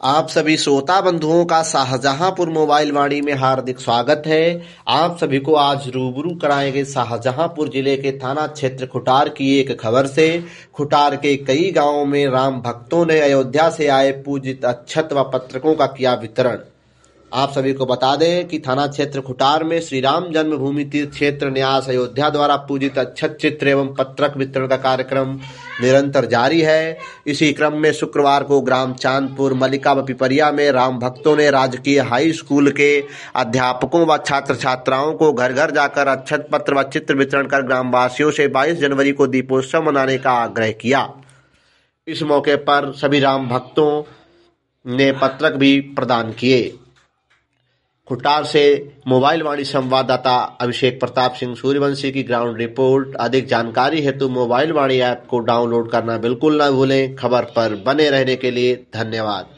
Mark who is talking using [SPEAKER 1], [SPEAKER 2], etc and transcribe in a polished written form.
[SPEAKER 1] आप सभी श्रोता बंधुओं का शाहजहांपुर मोबाइल वाणी में हार्दिक स्वागत है। आप सभी को आज रूबरू कराएंगे शाहजहांपुर जिले के थाना क्षेत्र खुटार की एक खबर से। खुटार के कई गांवों में राम भक्तों ने अयोध्या से आए पूजित अक्षत व पत्रकों का किया वितरण। आप सभी को बता दें कि थाना क्षेत्र खुटार में श्री राम जन्मभूमि तीर्थ क्षेत्र न्यास अयोध्या द्वारा पूजित अक्षत चित्र एवं पत्रक वितरण का कार्यक्रम निरंतर जारी है। इसी क्रम में शुक्रवार को ग्राम चांदपुर मलिका व पिपरिया में राम भक्तों ने राजकीय हाई स्कूल के अध्यापकों व छात्र छात्राओं को घर घर जाकर अक्षत पत्र व चित्र वितरण कर ग्रामवासियों से 22 जनवरी को दीपोत्सव मनाने का आग्रह किया। इस मौके पर सभी राम भक्तों ने पत्रक भी प्रदान किए। खुटार से मोबाइल वाणी संवाददाता अभिषेक प्रताप सिंह सूर्यवंशी की ग्राउंड रिपोर्ट। अधिक जानकारी हेतु मोबाइल वाणी ऐप को डाउनलोड करना बिल्कुल न भूलें। खबर पर बने रहने के लिए धन्यवाद।